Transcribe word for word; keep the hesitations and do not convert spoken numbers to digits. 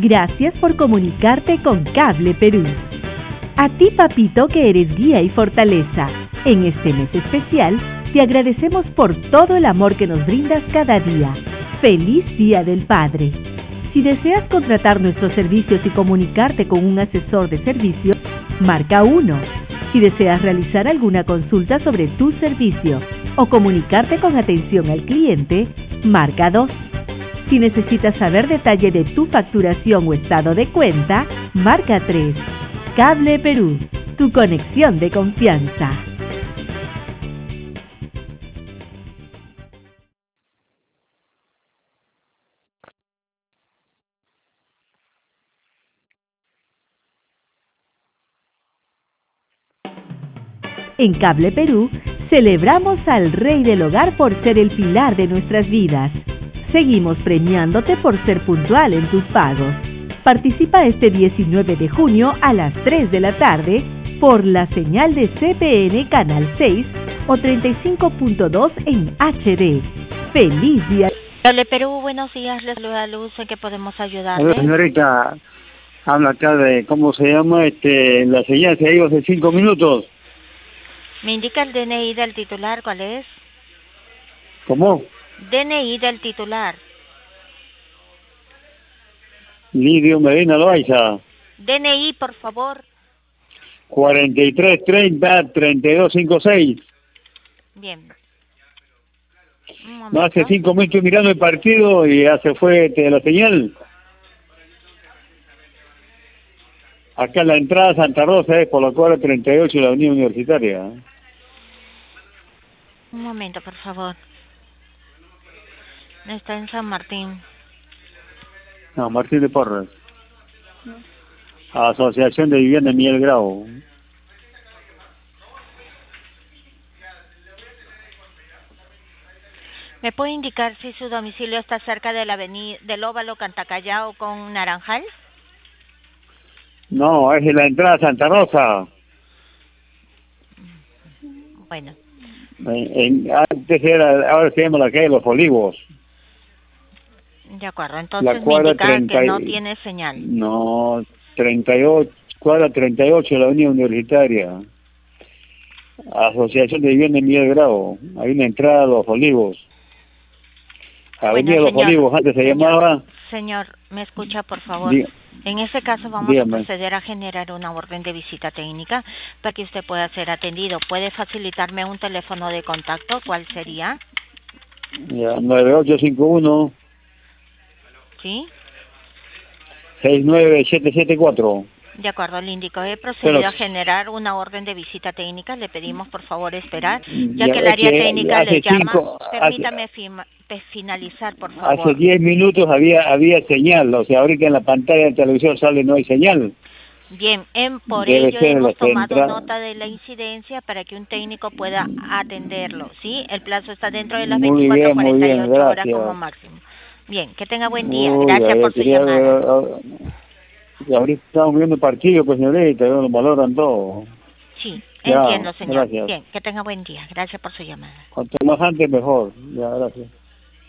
Gracias por comunicarte con Cable Perú. A ti, papito, que eres guía y fortaleza. En este mes especial, te agradecemos por todo el amor que nos brindas cada día. ¡Feliz Día del Padre! Si deseas contratar nuestros servicios y comunicarte con un asesor de servicio, marca uno. Si deseas realizar alguna consulta sobre tu servicio o comunicarte con atención al cliente, marca dos. Si necesitas saber detalle de tu facturación o estado de cuenta, marca tres. Cable Perú, tu conexión de confianza. En Cable Perú, celebramos al Rey del Hogar por ser el pilar de nuestras vidas. Seguimos premiándote por ser puntual en tus pagos. Participa este diecinueve de junio a las tres de la tarde por la señal de C P N Canal seis o treinta y cinco punto dos en H D. ¡Feliz día! Cable Perú, buenos días, les saluda Luz, ¿en qué podemos ayudarle? Hola, señorita, habla acá de, ¿cómo se llama? Este, la señal se ha ido hace cinco minutos. ¿Me indica el D N I del titular? ¿Cuál es? ¿Cómo? D N I del titular. Lidio Medina Loaiza. D N I, por favor. cuarenta y tres treinta treinta y dos cincuenta y seis. Bien. No, hace cinco minutos mirando el partido y ya se fue este, la señal. Acá en la entrada Santa Rosa es por la cuadra treinta y ocho de la Avenida Universitaria. Un momento, por favor. Está en San Martín. No, Martín de Porras. Asociación de Vivienda Miguel Grau. ¿Me puede indicar si su domicilio está cerca de la avenida del Óvalo Cantacallao con Naranjal? No, es en la entrada Santa Rosa. Bueno. En, en, antes era, ahora se llama la calle de los Olivos. De acuerdo, entonces me indica treinta que no tiene señal. No, treinta y ocho, cuadra treinta y ocho de la Avenida Universitaria. Asociación de Vivienda Miguel Grau. Hay una entrada a los Olivos. Avenida Bueno, Los señor, Olivos, antes se señor, llamaba... Señor, ¿me escucha, por favor? Dí, en ese caso vamos dígame. a proceder a generar una orden de visita técnica para que usted pueda ser atendido. ¿Puede facilitarme un teléfono de contacto? ¿Cuál sería? Ya, nueve ocho cinco uno... ¿Sí? seis nueve siete siete cuatro. De acuerdo, le indico. He procedido Pero, a generar una orden de visita técnica. Le pedimos, por favor, esperar, ya, ya que el área que técnica le llama. Cinco, Permítame hace, fima, finalizar, por favor. Hace diez minutos había había señal, o sea, ahorita en la pantalla del televisor sale no hay señal. Bien, en, por Debe ello ser hemos la tomado central. nota de la incidencia para que un técnico pueda atenderlo, ¿sí? El plazo está dentro de las Muy veinticuatro a bien, muy cuarenta y ocho bien, horas gracias. como máximo. Bien, que tenga buen día. Uy, Gracias ya, por su quería llamada. ver, y ahorita estamos viendo partido, pues señorita, lo valoran todo. Sí, Ya, entiendo, señor. gracias. Bien, que tenga buen día. Gracias por su llamada. Cuanto más antes, mejor. Ya, gracias.